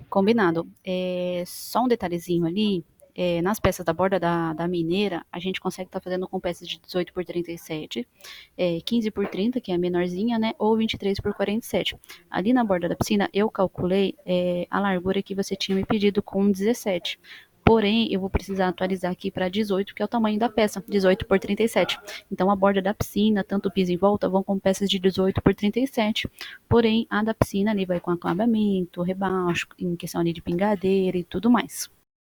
Combinado. Só um detalhezinho ali, nas peças da borda da mineira, a gente consegue estar fazendo com peças de 18 por 37, 15 por 30, que é a menorzinha, né? Ou 23 por 47. Ali na borda da piscina, eu calculei a largura que você tinha me pedido com 17. Porém, eu vou precisar atualizar aqui para 18, que é o tamanho da peça, 18 por 37. Então, a borda da piscina, tanto o piso em volta, vão com peças de 18 por 37. Porém, a da piscina ali vai com acabamento, rebaixo, em questão ali de pingadeira e tudo mais.